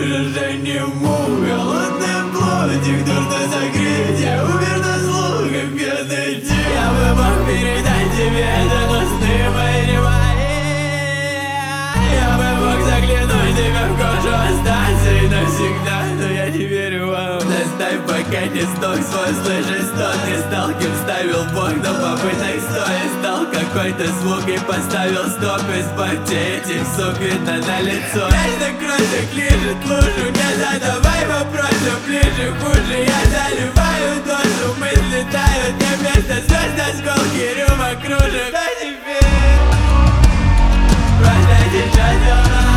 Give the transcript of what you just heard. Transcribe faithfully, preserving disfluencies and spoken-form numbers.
выражением мук, голодным плотик, нужно закрыть, я умер на слух, как бедный день. Я бы мог передать тебе это, но сны мои не мои. Я бы мог заглянуть тебе в кожу, остаться и навсегда, но я не верю вам. Заставь, пока не сдох свой, слышишь стон, не стал, кем ставил Бог, но попыток стоя стал какой-то звук и поставил стоп. Избавьте этих сук, видно на лицо. Каждая кровь так лежит лужу, не задавай вопросы ближе, хуже. Я заливаю дозу, мысли тают, не вместо звезд осколки рюмок кружек. А теперь просто сейчас